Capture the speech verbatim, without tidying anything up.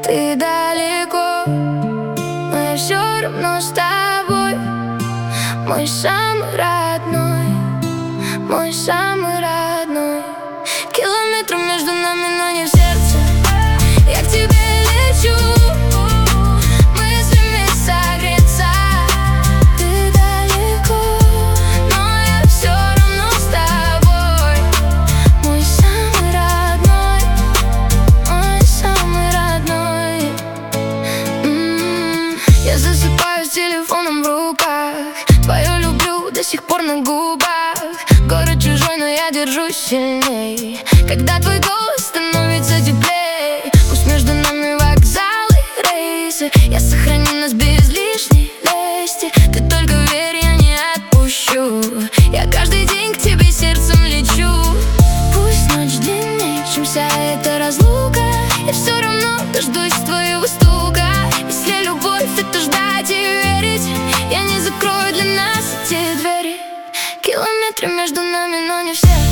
Ты далеко, но я все равно с тобой. Мой самый родной, мой самый родной. Километры между нами, но не в сердце. Я к тебе лечу, мыслями согреться. Ты далеко, но я все равно с тобой. Мой самый родной, мой самый родной. М-м-м. Я засыпаю с телефоном в руках, твою люблю до сих пор на губах. Город чужой, но я держусь сильней, когда твой голос становится теплей. Пусть между нами вокзалы, рейсы, я сохраню нас без лишней лести. Ты только верь, я не отпущу. Я каждый день к тебе сердцем лечу. Пусть ночь длиннее, чем вся эта разлука, я все равно дождусь твоего стука. Если любовь, это ждать и верить, я не закрою для нас эти двери. Километры между нами, но не все.